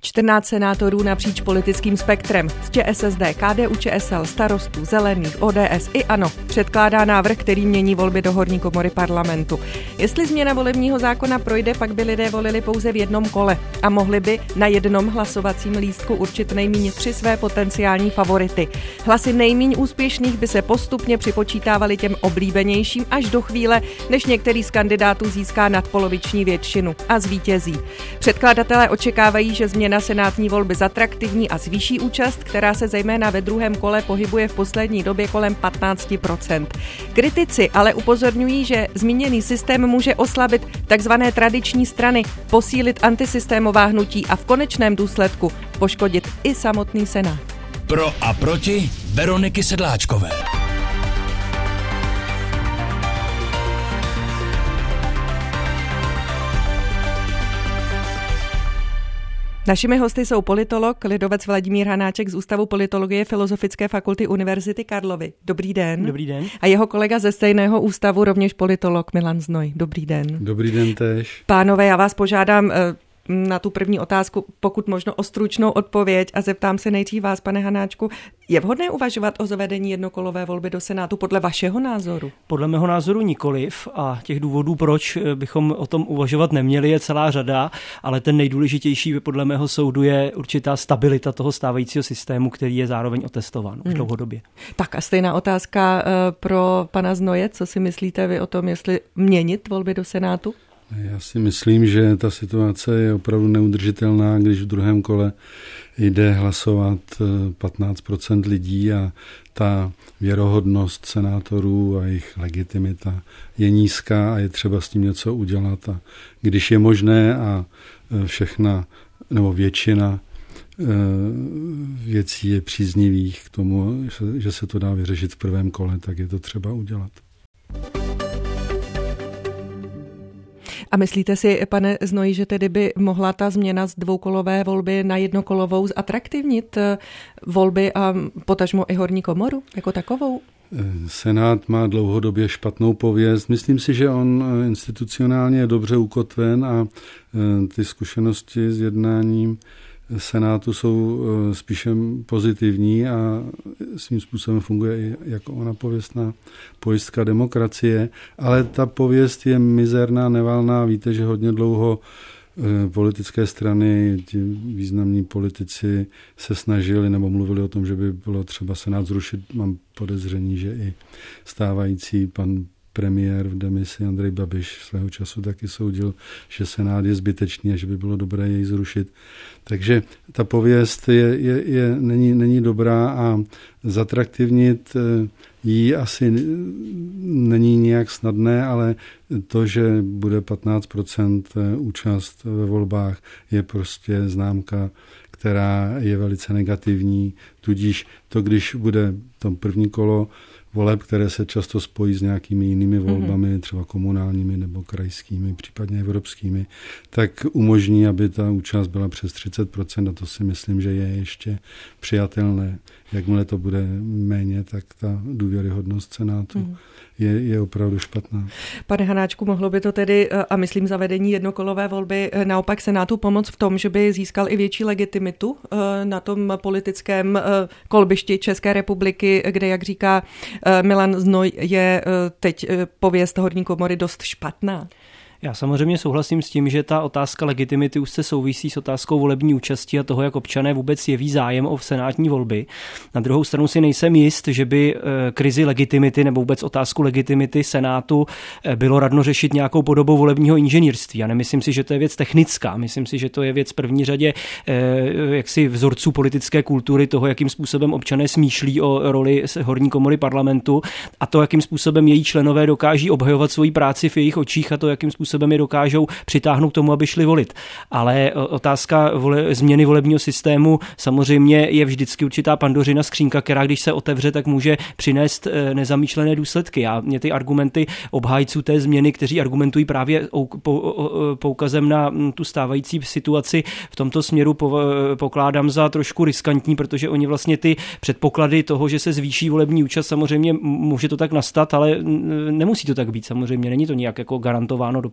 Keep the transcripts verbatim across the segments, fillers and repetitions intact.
čtrnáct senátorů napříč politickým spektrem z ČSSD, K D U Č S L, Starostů, Zelených, O D S i ANO předkládá návrh, který mění volby do horní komory parlamentu. Jestli změna volebního zákona projde, pak by lidé volili pouze v jednom kole a mohli by na jednom hlasovacím lístku určit nejméně tři své potenciální favority. Hlasy nejméně úspěšných by se postupně připočítávaly těm oblíbenějším až do chvíle, než některý z kandidátů získá nadpoloviční většinu a zvítězí. Předkladatelé očekávají, že změna senátní volby zatraktivní a zvýší účast, která se zejména ve druhém kole pohybuje v poslední době kolem patnáct procent. Kritici ale upozorňují, že zmíněný systém může oslabit takzvané tradiční strany, posílit antisystémová hnutí a v konečném důsledku poškodit i samotný senát. Pro a proti Veroniky Sedláčkové. Našimi hosty jsou politolog, lidovec Vladimír Hanáček z Ústavu politologie Filozofické fakulty Univerzity Karlovy. Dobrý den. Dobrý den. A jeho kolega ze stejného ústavu, rovněž politolog Milan Znoj. Dobrý den. Dobrý den též. Pánové, já vás požádám na tu první otázku, pokud možno o stručnou odpověď a zeptám se nejdřív vás, pane Hanáčku. Je vhodné uvažovat o zavedení jednokolové volby do Senátu podle vašeho názoru? Podle mého názoru nikoliv a těch důvodů, proč bychom o tom uvažovat neměli, je celá řada, ale ten nejdůležitější podle mého soudu je určitá stabilita toho stávajícího systému, který je zároveň otestován už hmm. dlouhodobě. Tak a stejná otázka pro pana Znoje. Co si myslíte vy o tom, jestli měnit volby do Senátu? Já si myslím, že ta situace je opravdu neudržitelná, když v druhém kole jde hlasovat patnáct procent lidí a ta věrohodnost senátorů a jejich legitimita je nízká a je třeba s tím něco udělat. A když je možné a všechna nebo většina věcí je příznivých k tomu, že se to dá vyřešit v prvém kole, tak je to třeba udělat. A myslíte si, pane Znoji, že tedy by mohla ta změna z dvoukolové volby na jednokolovou zatraktivnit volby a potažmo i horní komoru jako takovou? Senát má dlouhodobě špatnou pověst. Myslím si, že on institucionálně je dobře ukotven a ty zkušenosti s jednáním Senátu jsou spíše pozitivní a svým způsobem funguje i jako ona pověstná pojistka demokracie, ale ta pověst je mizerná, nevalná. Víte, že hodně dlouho politické strany, ti významní politici se snažili nebo mluvili o tom, že by bylo třeba Senát zrušit. Mám podezření, že i stávající pan premiér v demisi Andrej Babiš svého času taky soudil, že Senát je zbytečný a že by bylo dobré jej zrušit. Takže ta pověst je, je, je, není, není dobrá a zatraktivnit ji asi není nějak snadné, ale to, že bude patnáct procent účast ve volbách, je prostě známka, která je velice negativní. Tudíž to, když bude to první kolo voleb, které se často spojí s nějakými jinými volbami, mm-hmm. třeba komunálními nebo krajskými, případně evropskými, tak umožní, aby ta účast byla přes třicet procent a to si myslím, že je ještě přijatelné. Jakmile to bude méně, tak ta důvěryhodnost Senátu mm. je, je opravdu špatná. Pane Hanáčku, mohlo by to tedy, a myslím zavedení jednokolové volby, naopak Senátu pomoct v tom, že by získal i větší legitimitu na tom politickém kolbišti České republiky, kde, jak říká Milan Znoj, je teď pověst horní komory dost špatná? Já samozřejmě souhlasím s tím, že ta otázka legitimity už se souvisí s otázkou volební účasti a toho, jak občané vůbec jeví zájem o senátní volby. Na druhou stranu si nejsem jist, že by krizi legitimity nebo vůbec otázku legitimity Senátu bylo radno řešit nějakou podobou volebního inženýrství. Já nemyslím si, že to je věc technická. Myslím si, že to je věc v první řadě jaksi vzorců politické kultury, toho, jakým způsobem občané smýšlí o roli horní komory parlamentu a to, jakým způsobem její členové dokáží obhajovat svoji práci v jejich očích a to, jakým způsobem způsobem je dokážou přitáhnout k tomu, aby šli volit. Ale otázka vole, změny volebního systému samozřejmě je vždycky určitá pandořina skřínka, která když se otevře, tak může přinést nezamýšlené důsledky. A mě ty argumenty obhájců té změny, kteří argumentují právě poukazem na tu stávající situaci, v tomto směru pokládám za trošku riskantní, protože oni vlastně ty předpoklady toho, že se zvýší volební účast, samozřejmě může to tak nastat, ale nemusí to tak být samozřejmě. Není to nějak jako garantováno dopředu.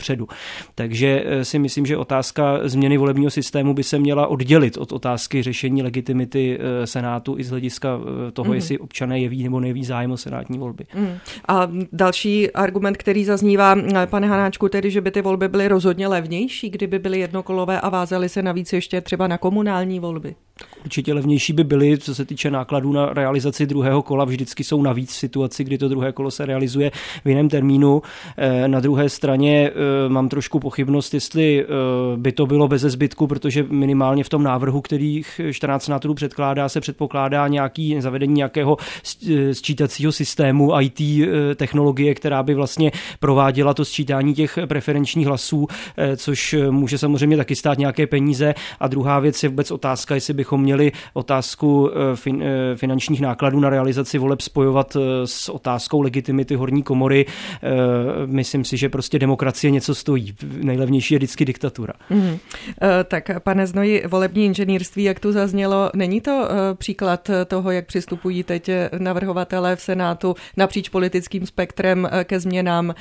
dopředu. Takže si myslím, že otázka změny volebního systému by se měla oddělit od otázky řešení legitimity Senátu i z hlediska toho, mm. jestli občané jeví nebo neví zájem o senátní volby. Mm. A další argument, který zaznívá, pane Hanáčku, tedy, že by ty volby byly rozhodně levnější, kdyby byly jednokolové a vázaly se navíc ještě třeba na komunální volby. Určitě levnější by byly, co se týče nákladů na realizaci druhého kola, vždycky jsou navíc v situaci, kdy to druhé kolo se realizuje v jiném termínu. Na druhé straně mám trošku pochybnost, jestli by to bylo beze zbytku, protože minimálně v tom návrhu, který čtrnáct senátorů předkládá, se předpokládá nějaký zavedení nějakého sčítacího systému í té technologie, která by vlastně prováděla to sčítání těch preferenčních hlasů, což může samozřejmě taky stát nějaké peníze. A druhá věc je vůbec otázka, jestli bychom měli otázku fin, finančních nákladů na realizaci voleb spojovat s otázkou legitimity horní komory. Myslím si, že prostě demokracie něco stojí. Nejlevnější je vždycky diktatura. Mm. Tak, pane Znoji, volební inženýrství, jak tu zaznělo, není to příklad toho, jak přistupují teď navrhovatelé v Senátu napříč politickým spektrem ke změnám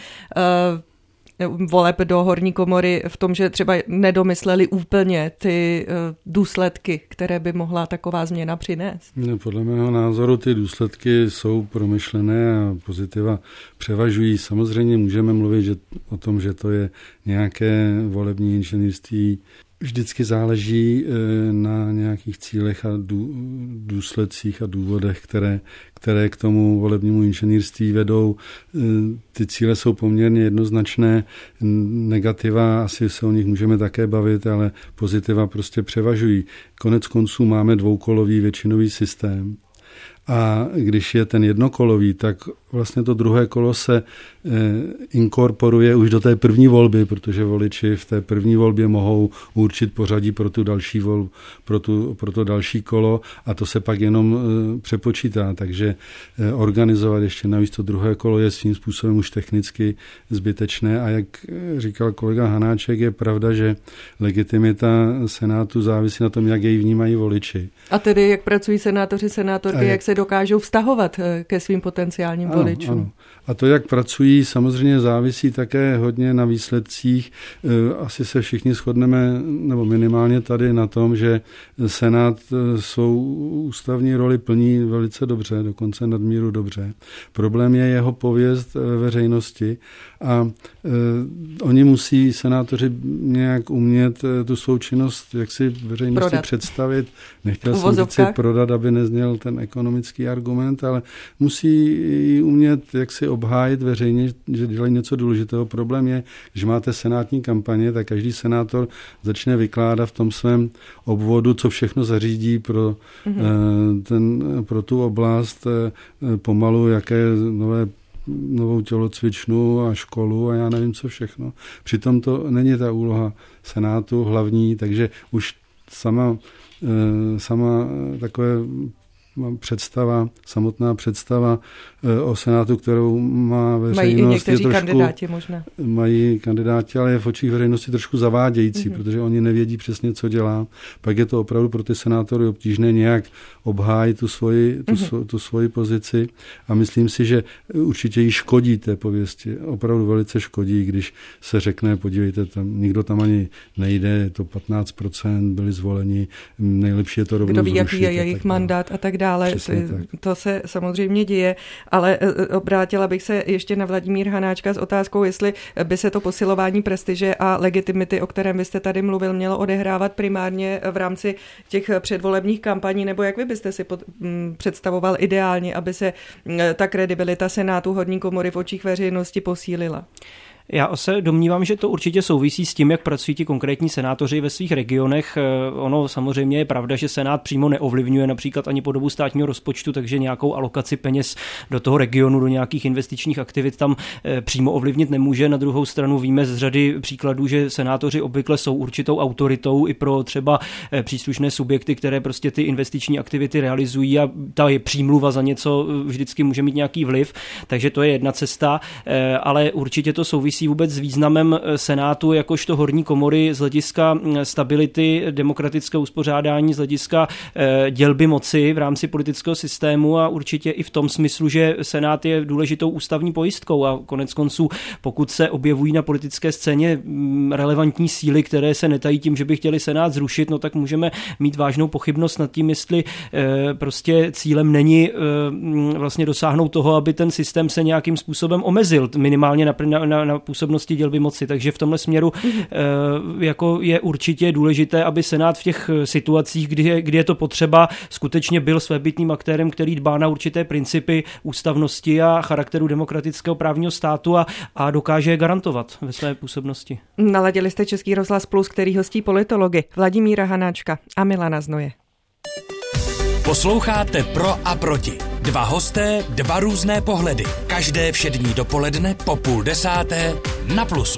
voleb do horní komory v tom, že třeba nedomysleli úplně ty důsledky, které by mohla taková změna přinést? No, podle mého názoru ty důsledky jsou promyšlené a pozitiva převažují. Samozřejmě můžeme mluvit že, o tom, že to je nějaké volební inženýrství. Vždycky záleží na nějakých cílech a důsledcích a důvodech, které, které k tomu volebnímu inženýrství vedou. Ty cíle jsou poměrně jednoznačné, negativa, asi se o nich můžeme také bavit, ale pozitiva prostě převažují. Konec konců máme dvoukolový většinový systém. A když je ten jednokolový, tak vlastně to druhé kolo se inkorporuje už do té první volby, protože voliči v té první volbě mohou určit pořadí pro tu další volbu, pro, tu, pro to další kolo a to se pak jenom přepočítá. Takže organizovat ještě navíc to druhé kolo je svým způsobem už technicky zbytečné a jak říkal kolega Hanáček, je pravda, že legitimita Senátu závisí na tom, jak jej vnímají voliči. A tedy jak pracují senátoři, senátorky, jak, jak se dokážou vztahovat ke svým potenciálním ano, voličům. Ano. A to, jak pracují, samozřejmě závisí také hodně na výsledcích. Asi se všichni shodneme, nebo minimálně tady na tom, že Senát svou ústavní roli plní velice dobře, dokonce nadmíru dobře. Problém je jeho pověst ve veřejnosti a eh, oni musí, senátoři, nějak umět tu svou činnost, jak si veřejnosti prodat. představit. Nechtěl jsem říct si prodat, aby nezněl ten ekonomický argument, ale musí umět, jak si obhájit veřejně, že dělají něco důležitého. Problém je, když máte senátní kampaně, tak každý senátor začne vykládat v tom svém obvodu, co všechno zařídí pro, mm-hmm. ten, pro tu oblast, pomalu, jaké nové novou tělocvičnu a školu a já nevím, co všechno. Přitom to není ta úloha Senátu hlavní, takže už sama, sama takové představa, samotná představa o Senátu, kterou má veřejnost. Mají i někteří trošku, kandidáti možná. Mají kandidáti, ale je v očích veřejnosti trošku zavádějící, mm-hmm. protože oni nevědí přesně, co dělá. Pak je to opravdu pro ty senátory obtížné nějak obhájit tu svoji, tu, mm-hmm. tu svoji pozici a myslím si, že určitě jí škodí té pověsti. Opravdu velice škodí, když se řekne, podívejte, tam nikdo tam ani nejde, je to patnáct procent, byli zvoleni, nejlepší je to rovnou zrušit. Kdo ví, jaký je jejich mandát a tak dále. Přesně, tak. To se samozřejmě děje, ale obrátila bych se ještě na Vladimíra Hanáčka s otázkou, jestli by se to posilování prestiže a legitimity, o kterém vy jste tady mluvil, mělo odehrávat primárně v rámci těch předvolebních kampaní, nebo jak vy byste si pod, m, představoval ideálně, aby se m, ta kredibilita Senátu horní komory v očích veřejnosti posílila? Já se domnívám, že to určitě souvisí s tím, jak pracují ti konkrétní senátoři ve svých regionech. Ono samozřejmě je pravda, že Senát přímo neovlivňuje například ani podobu státního rozpočtu, takže nějakou alokaci peněz do toho regionu, do nějakých investičních aktivit tam přímo ovlivnit nemůže. Na druhou stranu víme z řady příkladů, že senátoři obvykle jsou určitou autoritou i pro třeba příslušné subjekty, které prostě ty investiční aktivity realizují a ta je přímluva za něco vždycky může mít nějaký vliv, takže to je jedna cesta, ale určitě to souvisí souvisí vůbec s významem Senátu jakožto horní komory z hlediska stability, demokratického uspořádání, z hlediska dělby moci v rámci politického systému a určitě i v tom smyslu, že Senát je důležitou ústavní pojistkou a konec konců, pokud se objevují na politické scéně relevantní síly, které se netají tím, že by chtěli Senát zrušit, no tak můžeme mít vážnou pochybnost nad tím, jestli prostě cílem není vlastně dosáhnout toho, aby ten systém se nějakým způsobem omezil, minimálně na, na, na působnosti dělby moci. Takže v tomhle směru mm-hmm. jako je určitě důležité, aby Senát v těch situacích, kdy je, kdy je to potřeba, skutečně byl svébytným aktérem, který dbá na určité principy ústavnosti a charakteru demokratického právního státu a, a dokáže je garantovat ve své působnosti. Naladili jste Český rozhlas Plus, který hostí politology Vladimíra Hanáčka a Milana Znoje. Posloucháte Pro a proti. Dva hosté, dva různé pohledy. Každé všední dopoledne po půl desáté na Plusu.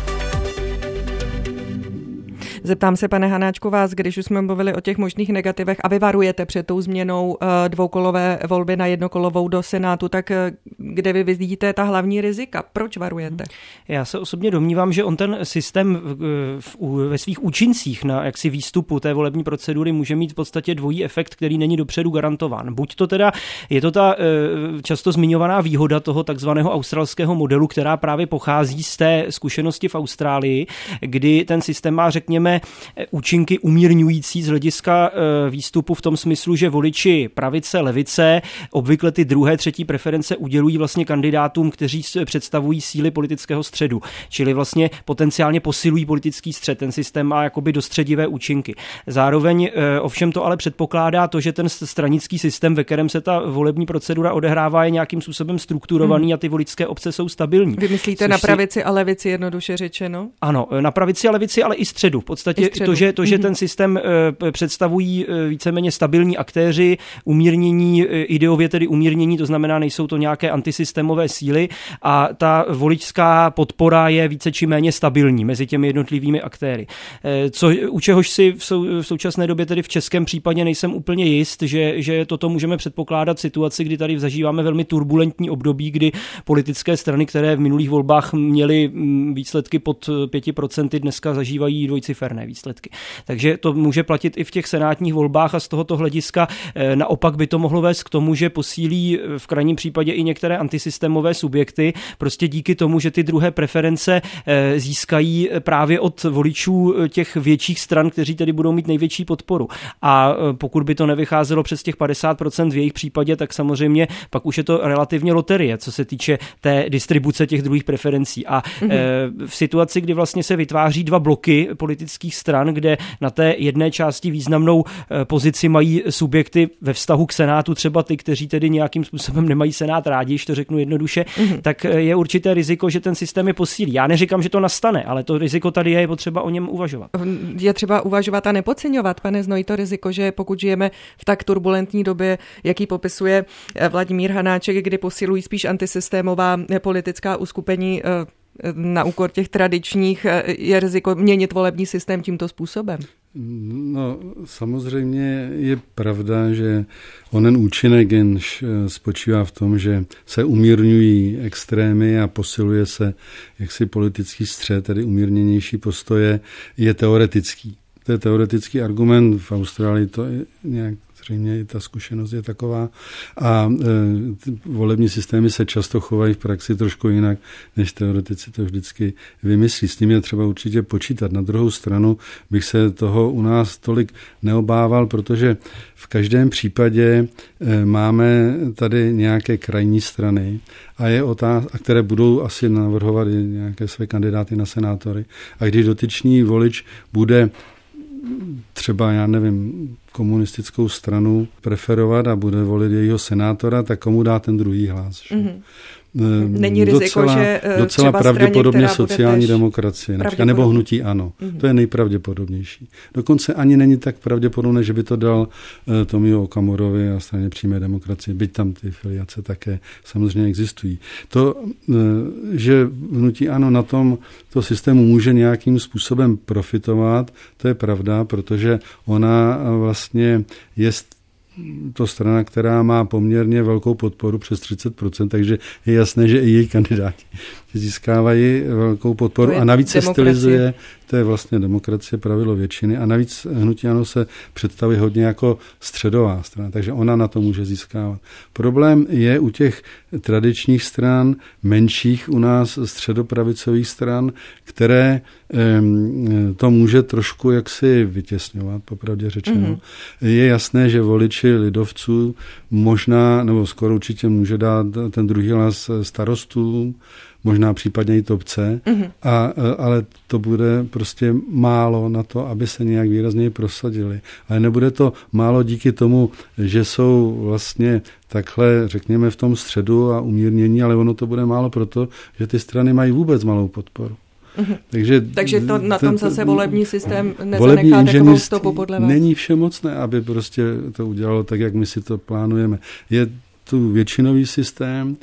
Zeptám se, pane Hanáčku, vás, když už jsme mluvili o těch možných negativech a vy varujete před tou změnou dvoukolové volby na jednokolovou do Senátu, tak kde vy vidíte ta hlavní rizika? Proč varujete? Já se osobně domnívám, že on ten systém v, v, ve svých účincích na jaksi výstupu té volební procedury může mít v podstatě dvojí efekt, který není dopředu garantován. Buď to teda, je to ta často zmiňovaná výhoda toho takzvaného australského modelu, která právě pochází z té zkušenosti v Austrálii, kdy ten systém má, řekněme, účinky umírňující z hlediska výstupu v tom smyslu, že voliči pravice, levice obvykle ty druhé, třetí preference udělují vlastně kandidátům, kteří představují síly politického středu, čili vlastně potenciálně posilují politický střed. Ten systém má jakoby dostředivé účinky. Zároveň ovšem to ale předpokládá to, že ten stranický systém, ve kterém se ta volební procedura odehrává, je nějakým způsobem strukturovaný hmm. a ty voličské obce jsou stabilní. Vy myslíte na pravici si... a levici, jednoduše řečeno? Ano, na pravici a levici, ale i středu. V podstatě to, že, to, že ten systém e, představují e, víceméně stabilní aktéři, umírnění, e, ideově tedy umírnění, to znamená, nejsou to nějaké antisystémové síly a ta voličská podpora je více či méně stabilní mezi těmi jednotlivými aktéry. E, co, u čehož si v, sou, v současné době tedy v českém případě nejsem úplně jist, že, že toto můžeme předpokládat v situaci, kdy tady zažíváme velmi turbulentní období, kdy politické strany, které v minulých volbách měly výsledky pod pěti procenty, dneska zažívají dvojciferné výsledky. Takže to může platit i v těch senátních volbách a z tohoto hlediska naopak by to mohlo vést k tomu, že posílí v krajním případě i některé antisystémové subjekty, prostě díky tomu, že ty druhé preference získají právě od voličů těch větších stran, kteří tedy budou mít největší podporu. A pokud by to nevycházelo přes těch padesát procent v jejich případě, tak samozřejmě pak už je to relativně loterie, co se týče té distribuce těch druhých preferencí. A mm-hmm. v situaci, kdy vlastně se vytváří dva bloky politických stran, kde na té jedné části významnou pozici mají subjekty ve vztahu k Senátu, třeba ty, kteří tedy nějakým způsobem nemají Senát rádi, když to řeknu jednoduše, mm-hmm. tak je určité riziko, že ten systém je posílí. Já neříkám, že to nastane, ale to riziko tady je, je potřeba o něm uvažovat. Je třeba uvažovat a nepodceňovat, pane Znoji, to riziko, že pokud žijeme v tak turbulentní době, jaký popisuje Vladimír Hanáček, kdy posilují spíš antisystémová politická uskupení na úkor těch tradičních, je riziko měnit volební systém tímto způsobem? No, samozřejmě je pravda, že onen účinek jenž spočívá v tom, že se umírňují extrémy a posiluje se jaksi politický střed, tedy umírněnější postoje, je teoretický. To je teoretický argument, v Austrálii to je nějak zřejmě i ta zkušenost je taková a e, volební systémy se často chovají v praxi trošku jinak, než teoretici to vždycky vymyslí. S tím je třeba určitě počítat. Na druhou stranu bych se toho u nás tolik neobával, protože v každém případě e, máme tady nějaké krajní strany a je otázka, které budou asi navrhovat nějaké své kandidáty na senátory. A když dotyčný volič bude třeba, já nevím, komunistickou stranu preferovat a bude volit jejího senátora, tak komu dá ten druhý hlas? Mm-hmm. Není riziko, docela, že docela pravděpodobně straně, sociální demokracie, nebo hnutí ANO. Mm-hmm. To je nejpravděpodobnější. Dokonce ani není tak pravděpodobné, že by to dal uh, Tomio Okamurovi a straně přímé demokracie, byť tam ty filiace také samozřejmě existují. To, uh, že hnutí ANO na tom to systému může nějakým způsobem profitovat, to je pravda, protože ona vlastně je to strana, která má poměrně velkou podporu přes třicet procent, takže je jasné, že i její kandidáti ti získávají velkou podporu a navíc se stylizuje, to je vlastně demokracie, pravidlo většiny a navíc hnutí ANO se představuje hodně jako středová strana, takže ona na to může získávat. Problém je u těch tradičních stran, menších u nás středopravicových stran, které to může trošku jaksi vytěsňovat, popravdě řečeno. Mm-hmm. Je jasné, že voliči lidovců možná, nebo skoro určitě může dát ten druhý hlas starostům, možná případně i topce, mm-hmm. a, ale to bude prostě málo na to, aby se nějak výrazněji prosadili. Ale nebude to málo díky tomu, že jsou vlastně takhle, řekněme, v tom středu a umírnění, ale ono to bude málo proto, že ty strany mají vůbec malou podporu. Mm-hmm. Takže, Takže to na tom zase volební systém nezanechá takovou stopu podle vás? Není všemocné, aby prostě to udělalo tak, jak my si to plánujeme. Je tu většinový systém,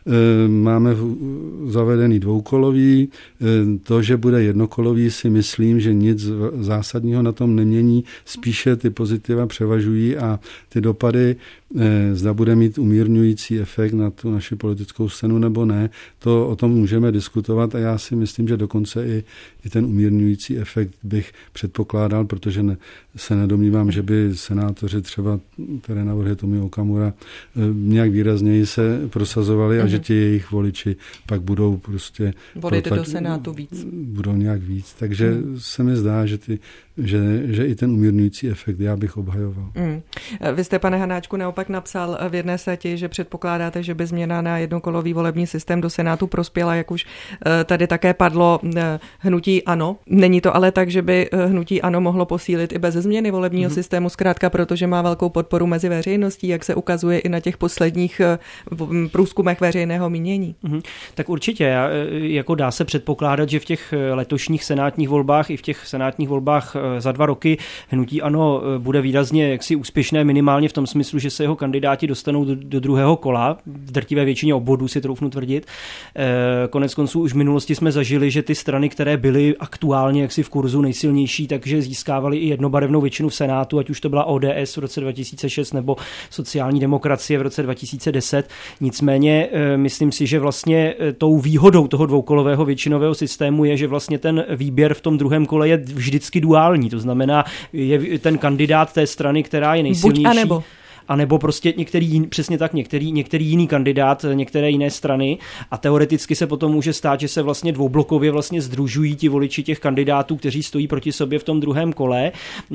máme zavedený dvoukolový, to, že bude jednokolový, si myslím, že nic zásadního na tom nemění, spíše ty pozitiva převažují a ty dopady, zda bude mít umírňující efekt na tu naši politickou scénu nebo ne, to o tom můžeme diskutovat a já si myslím, že dokonce i, i ten umírňující efekt bych předpokládal, protože ne, se nedomnívám, že by senátoři třeba, které navrhuje Tomio Okamura, nějak výrazněji se prosazovali a že ti jejich voliči pak budou prostě volit do Senátu víc. Budou nějak víc. Takže mm. se mi zdá, že, ty, že, že i ten umírňující efekt já bych obhajoval. Mm. Vy jste, pane Hanáčku, naopak napsal v jedné stati, že předpokládáte, že by změna na jednokolový volební systém do Senátu prospěla, jak už tady také padlo, hnutí ANO. Není to ale tak, že by hnutí ANO mohlo posílit i bez změny volebního mm. systému, zkrátka protože má velkou podporu mezi veřejností, jak se ukazuje i na těch posledních průzkumech veřejného mínění. Mm-hmm. Tak určitě, jako dá se předpokládat, že v těch letošních senátních volbách i v těch senátních volbách za dva roky hnutí ANO bude výrazně jaksi úspěšné minimálně v tom smyslu, že se jeho kandidáti dostanou do, do druhého kola, v drtivé většině obvodů si troufnu tvrdit. Konec konců už v minulosti jsme zažili, že ty strany, které byly aktuálně jaksi v kurzu nejsilnější, takže získávaly i jednobarevnou většinu v Senátu, ať už to byla O D S v roce dva tisíce šest nebo sociální demokracie v roce dva tisíce deset. Nicméně myslím si, že vlastně tou výhodou toho dvoukolového většinového systému je, že vlastně ten výběr v tom druhém kole je vždycky duální. To znamená, je ten kandidát té strany, která je nejsilnější. Buď a nebo. A nebo prostě některý, přesně tak, některý, některý jiný kandidát, některé jiné strany a teoreticky se potom může stát, že se vlastně dvoublokově vlastně sdružují ti voliči těch kandidátů, kteří stojí proti sobě v tom druhém kole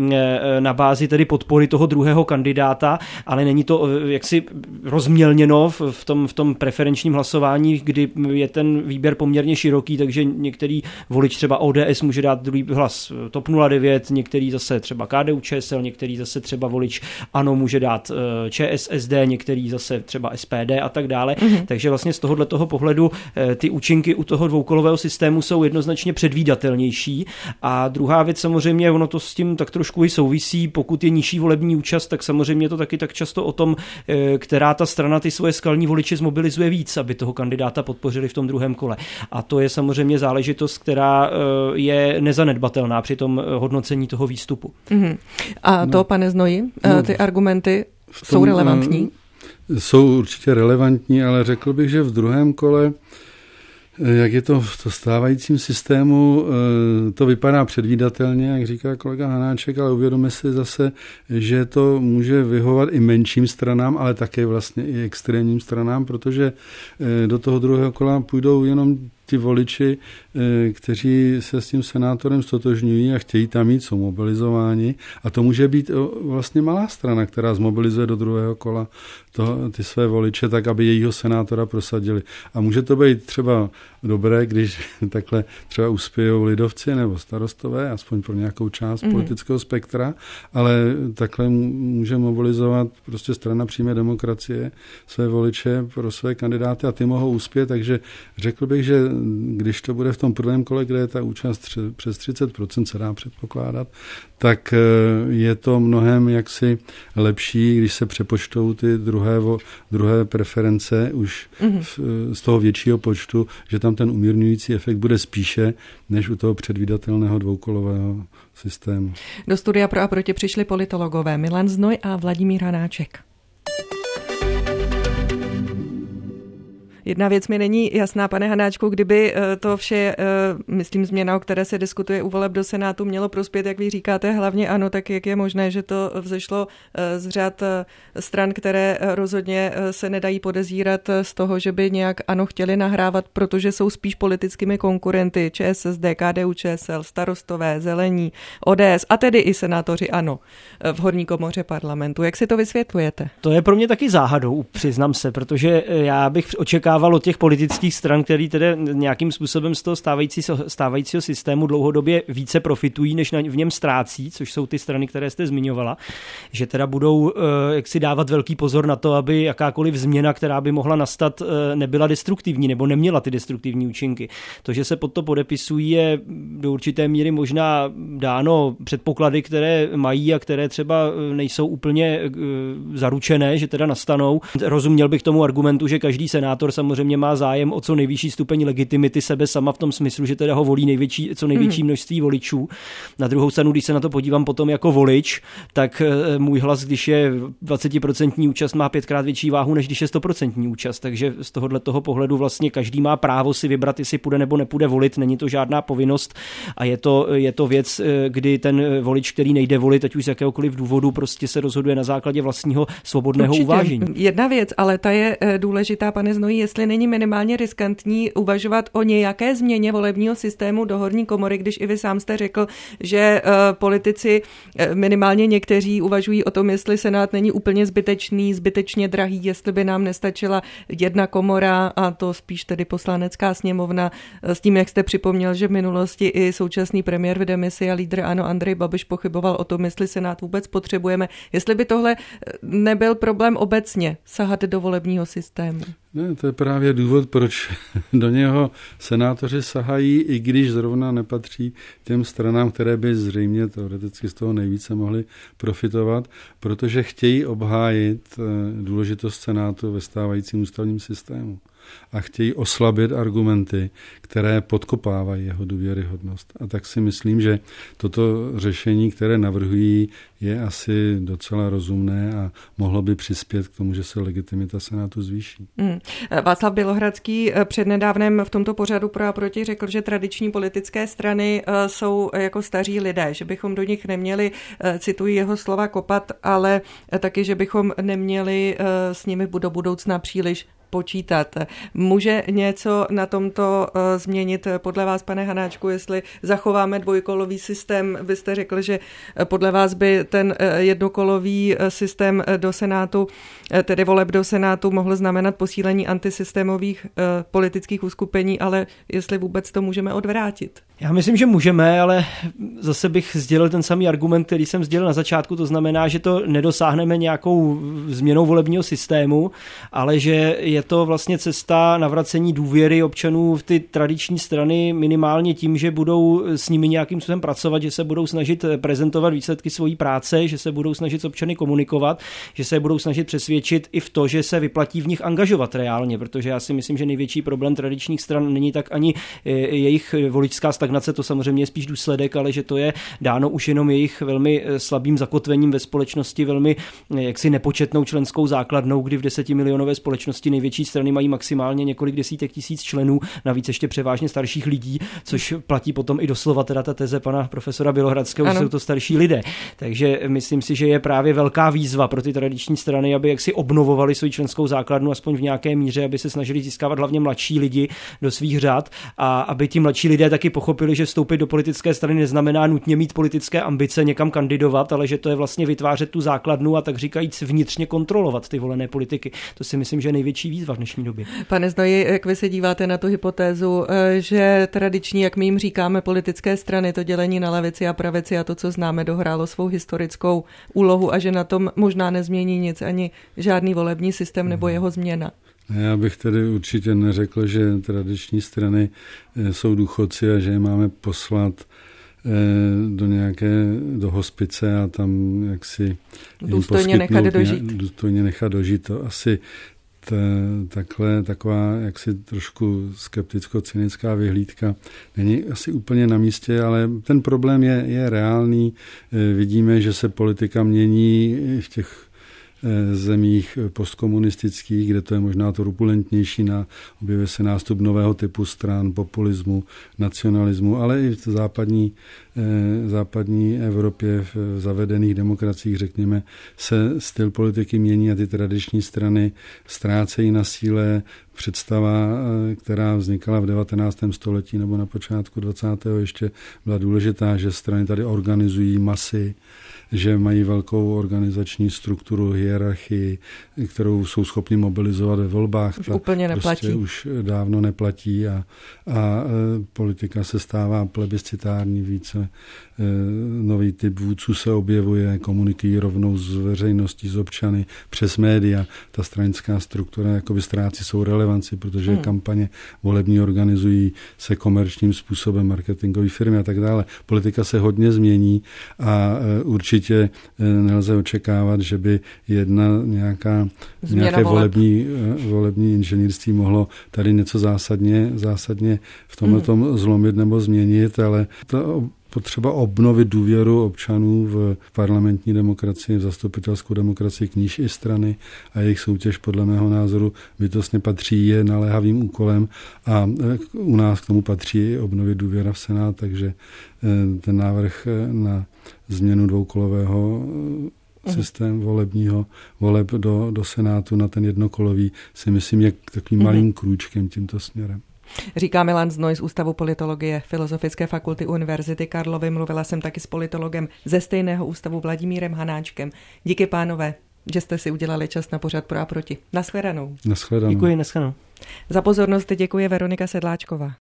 na bázi tedy podpory toho druhého kandidáta, ale není to jaksi rozmělněno v tom, v tom preferenčním hlasování, kdy je ten výběr poměrně široký, takže některý volič třeba O D S může dát druhý hlas TOP nula devět, některý zase třeba K D U Č S L, některý zase třeba volič ANO může dát Č S S D, některý zase třeba S P D a tak dále. Mm-hmm. Takže vlastně z tohohle toho pohledu ty účinky u toho dvoukolového systému jsou jednoznačně předvídatelnější. A druhá věc samozřejmě, ono to s tím tak trošku i souvisí, pokud je nižší volební účast, tak samozřejmě to taky tak často o tom, která ta strana ty svoje skalní voliče zmobilizuje víc, aby toho kandidáta podpořili v tom druhém kole. A to je samozřejmě záležitost, která je nezanedbatelná při tom hodnocení toho výstupu. Mm-hmm. A to, no. pane Znoji, ty no. argumenty jsou relevantní? Jsou určitě relevantní, ale řekl bych, že v druhém kole, jak je to v to stávajícím systému, to vypadá předvídatelně, jak říká kolega Hanáček, ale uvědomme si zase, že to může vyhovovat i menším stranám, ale také vlastně i extrémním stranám, protože do toho druhého kola půjdou jenom ti voliči, kteří se s tím senátorem stotožňují a chtějí tam mít, jsou mobilizováni. A to může být vlastně malá strana, která zmobilizuje do druhého kola to, ty své voliče, tak aby jejího senátora prosadili. A může to být třeba dobré, když takhle třeba uspějou lidovci nebo starostové, aspoň pro nějakou část mm-hmm. politického spektra, ale takhle může mobilizovat prostě strana přímé demokracie své voliče pro své kandidáty a ty mohou uspět, takže řekl bych, že když to bude v tom prvém kole, kde je ta účast tři, přes třicet procent se dá předpokládat, tak je to mnohem jaksi lepší, když se přepočtou ty druhé, druhé preference už mm-hmm. v, z toho většího počtu, že tam ten umírňující efekt bude spíše, než u toho předvídatelného dvoukolového systému. Do studia Pro a proti přišli politologové Milan Znoj a Vladimír Hanáček. Jedna věc mi není jasná, pane Hanáčku, kdyby to vše, myslím, změna, o které se diskutuje u voleb do Senátu, mělo prospět, jak vy říkáte, hlavně ano, tak jak je možné, že to vzešlo z řad stran, které rozhodně se nedají podezírat z toho, že by nějak ano chtěli nahrávat, protože jsou spíš politickými konkurenty ČSSD, KDU-ČSL, Starostové, Zelení, O D S a tedy i senátoři ANO v horní komoře parlamentu. Jak si to vysvětlujete? To je pro mě taky záhadou, přiznám se, protože já bych očekával od těch politických stran, který tedy nějakým způsobem z toho stávající, stávajícího systému dlouhodobě více profitují, než na, v něm ztrácí, což jsou ty strany, které jste zmiňovala, že teda budou jak si dávat velký pozor na to, aby jakákoliv změna, která by mohla nastat, nebyla destruktivní nebo neměla ty destruktivní účinky. To, že se pod to podepisují, je do určité míry možná dáno předpoklady, které mají a které třeba nejsou úplně zaručené, že teda nastanou. Rozuměl bych tomu argumentu, že každý senátor samozřejmě má zájem o co nejvyšší stupeň legitimity sebe sama v tom smyslu, že teda ho volí největší, co největší množství voličů. Na druhou stranu, když se na to podívám potom jako volič, tak můj hlas, když je dvacet procent účast, má pětkrát větší váhu, než když je sto procent účast. Takže z tohohle toho pohledu vlastně každý má právo si vybrat, jestli půjde nebo nepůjde volit. Není to žádná povinnost a je to, je to věc, kdy ten volič, který nejde volit, ať už z jakéhokoliv důvodu, prostě se rozhoduje na základě vlastního svobodného Určitě. uvážení. Jedna věc, ale ta je důležitá, pane Znojí, jestli není minimálně riskantní uvažovat o nějaké změně volebního systému do horní komory, když i vy sám jste řekl, že uh, politici, minimálně někteří, uvažují o tom, jestli Senát není úplně zbytečný, zbytečně drahý, jestli by nám nestačila jedna komora, a to spíš tedy Poslanecká sněmovna, s tím, jak jste připomněl, že v minulosti i současný premiér v demisi a lídr ANO Andrej Babiš pochyboval o tom, jestli Senát vůbec potřebujeme, jestli by tohle nebyl problém obecně sahat do volebního systému. Ne, to je právě důvod, proč do něho senátoři sahají, i když zrovna nepatří těm stranám, které by zřejmě teoreticky z toho nejvíce mohly profitovat, protože chtějí obhájit důležitost Senátu ve stávajícím ústavním systému a chtějí oslabit argumenty, které podkopávají jeho důvěryhodnost. A tak si myslím, že toto řešení, které navrhují, je asi docela rozumné a mohlo by přispět k tomu, že se legitimita Senátu zvýší. Hmm. Václav Bělohradský přednedávnem v tomto pořadu Pro a proti řekl, že tradiční politické strany jsou jako staří lidé, že bychom do nich neměli, cituji jeho slova, kopat, ale taky, že bychom neměli s nimi do budoucna příliš počítat. Může něco na tomto uh, změnit podle vás, pane Hanáčku, jestli zachováme dvojkolový systém? Vy jste řekl, že podle vás by ten uh, jednokolový uh, systém uh, do Senátu, uh, tedy voleb do Senátu, mohl znamenat posílení antisystémových uh, politických uskupení, ale jestli vůbec to můžeme odvrátit? Já myslím, že můžeme, ale zase bych sdělil ten samý argument, který jsem sdělil na začátku, to znamená, že to nedosáhneme nějakou změnou volebního systému, ale že je to vlastně cesta navracení důvěry občanů v ty tradiční strany minimálně tím, že budou s nimi nějakým způsobem pracovat, že se budou snažit prezentovat výsledky svojí práce, že se budou snažit s občany komunikovat, že se budou snažit přesvědčit i v to, že se vyplatí v nich angažovat reálně, protože já si myslím, že největší problém tradičních stran není tak ani jejich voličská stagnace, to samozřejmě je spíš důsledek, ale že to je dáno už jenom jejich velmi slabým zakotvením ve společnosti, velmi jaksi nepočetnou členskou základnou, kdy v desetimilionové společnosti největší strany mají maximálně několik desítek tisíc členů, navíc ještě převážně starších lidí, což platí potom i doslova teda ta teze pana profesora Bělohradského, že jsou to starší lidé. Takže myslím si, že je právě velká výzva pro ty tradiční strany, aby jaksi obnovovali svou členskou základnu aspoň v nějaké míře, aby se snažili získávat hlavně mladší lidi do svých řad a aby ti mladší lidé taky pochopili, že vstoupit do politické strany neznamená nutně mít politické ambice, někam kandidovat, ale že to je vlastně vytvářet tu základnu a tak říkajíc vnitřně kontrolovat ty volené politiky. To si myslím, že je největší výzva v dnešní době. Pane Znoji, jak vy se díváte na tu hypotézu, že tradiční, jak my jim říkáme, politické strany, to dělení na levici a pravici a to, co známe, dohrálo svou historickou úlohu a že na tom možná nezmění nic ani žádný volební systém nebo jeho změna? Já bych tedy určitě neřekl, že tradiční strany jsou důchodci a že je máme poslat do nějaké, do hospice a tam jaksi důstojně nechat dožít. Důstojně nechat dožít. To asi t, takhle, taková jaksi trošku skepticko-cynická vyhlídka není asi úplně na místě, ale ten problém je, je reálný. Vidíme, že se politika mění v těch zemích postkomunistických, kde to je možná to rupulentnější, na objevuje se nástup nového typu stran, populismu, nacionalismu, ale i v západní, západní Evropě, v zavedených demokraciích, řekněme, se styl politiky mění a ty tradiční strany ztrácejí na síle. Představa, která vznikala v devatenáctém století nebo na počátku dvacátého ještě byla důležitá, že strany tady organizují masy, že mají velkou organizační strukturu, hierarchii, kterou jsou schopni mobilizovat ve volbách. Už Ta úplně neplatí. Prostě už dávno neplatí a, a politika se stává plebiscitární více. Nový typ vůdců se objevuje, komunikují rovnou s veřejností, s občany, přes média. Ta stranická struktura jakoby ztrácí svou relevanci, protože hmm. kampaně volební organizují se komerčním způsobem, marketingové firmy a tak dále. Politika se hodně změní a určitě nelze očekávat, že by jedna nějaká, nějaké volební, volební inženýrství mohlo tady něco zásadně, zásadně v tomhle hmm. zlomit nebo změnit, ale to potřeba obnovit důvěru občanů v parlamentní demokracii, v zastupitelskou demokracii, kníž i strany a jejich soutěž podle mého názoru bytostně patří, je naléhavým úkolem a u nás k tomu patří i obnovit důvěra v Senát, takže ten návrh na změnu dvoukolového systém volebního, voleb do, do Senátu na ten jednokolový si myslím je takovým malým krůčkem tímto směrem. Říká Milan Znoj z Ústavu politologie Filozofické fakulty Univerzity Karlovy. Mluvila jsem taky s politologem ze stejného ústavu Vladimírem Hanáčkem. Díky, pánové, že jste si udělali čas na pořad Pro a proti. Nashledanou. Nashledanou. Děkuji, nashledanou. Za pozornost děkuje Veronika Sedláčková.